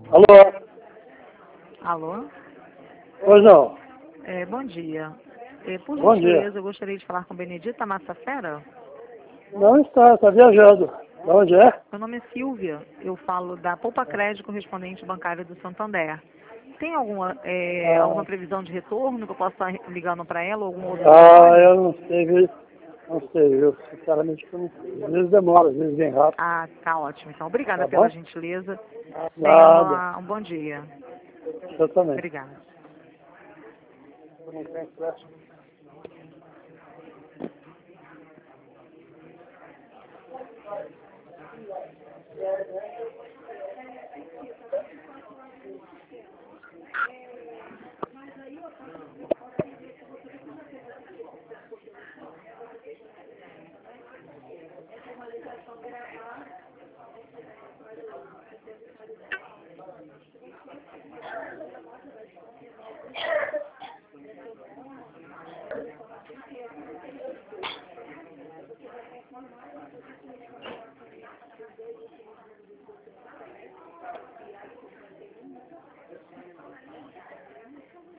Alô? Alô? Pois não. Bom dia. Por Bom dia. gentileza, eu gostaria de falar com Benedita Massafera. Não está viajando. De onde é? Meu nome é Silvia, eu falo da Poupa Crédito correspondente bancária do Santander. Tem alguma previsão de retorno que eu possa estar ligando para ela ou algum outro telefone? Eu não sei, viu? Não sei, viu? Sinceramente, eu não sei. Às vezes demora, às vezes vem rápido. Ah, tá ótimo. Então, obrigada Tá pela bom? gentileza. Tenha Nada. um bom dia. Eu também. Obrigada. Não tem pressa.